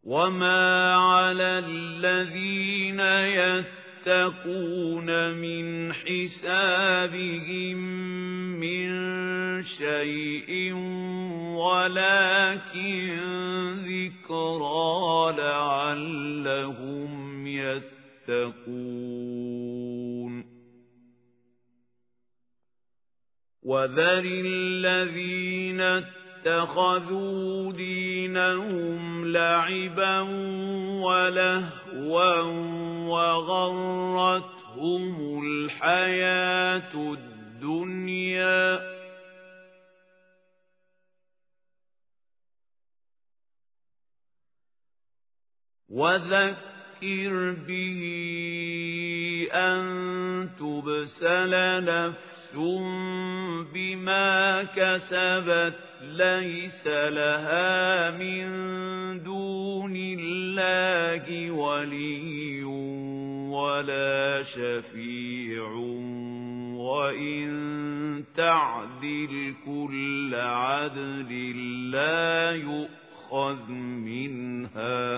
وَمَا عَلَى الَّذِينَ يَتَّقُونَ مِنْ حِسَابِهِمْ مِنْ شَيْءٍ وَلَكِنْ ذِكْرَى لَعَلَّهُمْ يَتَّقُونَ وَذَرِ الَّذِينَ اتَّخَذُوا دِينَهُمْ لَعِبًا وَلَهْوًا وَغَرَّتْهُمُ الْحَيَاةُ الدُّنْيَا وَذَكِّرْ بِهِ أَن تُبْسَلَ نَفْسٌ بِمَا كَسَبَتْ لَيْسَ لَهَا مِن دُونِ اللَّهِ وَلِيٌّ وَلَا شَفِيعٌ وَإِن تَعْدِلْ كُلَّ عَدْلٍ لَّا يُؤْخَذْ مِنْهَا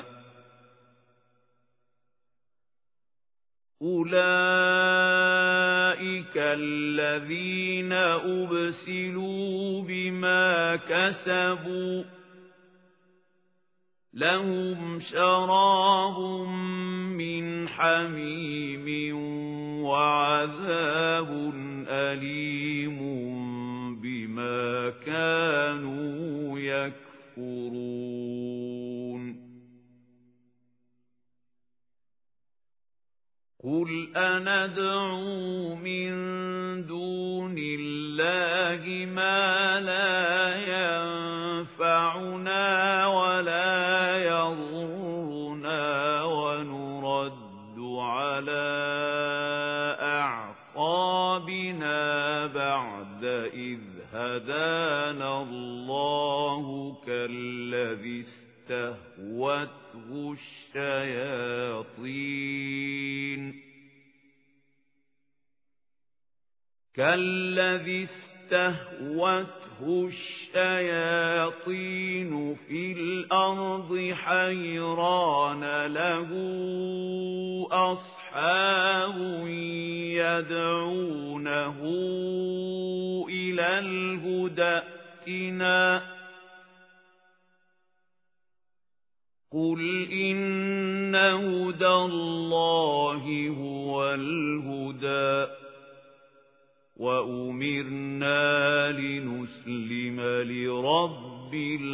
أُولَئِكَ الَّذِينَ أُبْسِلُوا بِمَا كَسَبُوا لَهُمْ شَرَابٌ مِّنْ حَمِيمٍ وَعَذَابٌ أَلِيمٌ بِمَا كَانُوا يَكْفُرُونَ قُلْ أَنَدْعُو مِن دُونِ اللَّهِ مَا لَا يَنفَعُنَا وَلَا يَضُرُّنَا وَنُرَدُّ عَلَى أَعْقَابِنَا بَعْدَ إِذْ هَدَانَا اللَّهُ كَالَّذِي اسْتَهْوَتْهُ الشَّيَاطِينُ فِي الْأَرْضِ حَيْرَانَ لَهُ أَصْحَابٌ يَدْعُونَهُ إِلَى الْهُدى ائْتِنَا قُلْ إِنَّ هُدَى اللَّهِ هُوَ الْهُدَى وَأُمِرْنَا لِنُسْلِمَ لِرَبِّ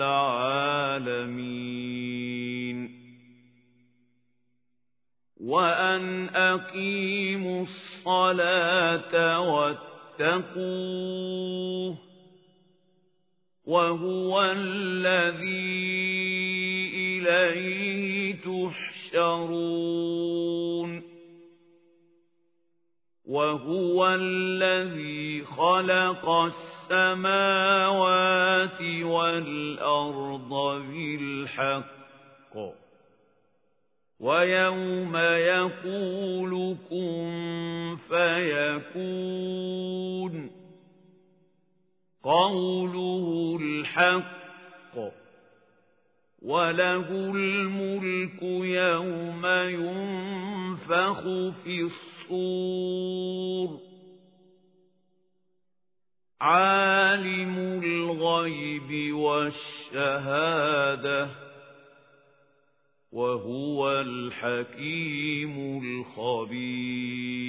الْعَالَمِينَ وَأَنْ أَقِيمُوا الصَّلَاةَ وَاتَّقُوهُ وَهُوَ الَّذِي إِلَيْهِ تُحْشَرُونَ وَهُوَ الَّذِي خَلَقَ السَّمَاوَاتِ وَالْأَرْضَ بِالْحَقِّ وَيَوْمَ يَقُولُ كُن فَيَكُونُ قَوْلُهُ الْحَقُّ وَلَهُ الْمُلْكُ يَوْمَ يُنفَخُ فِي الصُّورِ عَالِمُ الْغَيْبِ وَالشَّهَادَةِ وَهُوَ الْحَكِيمُ الْخَبِيرُ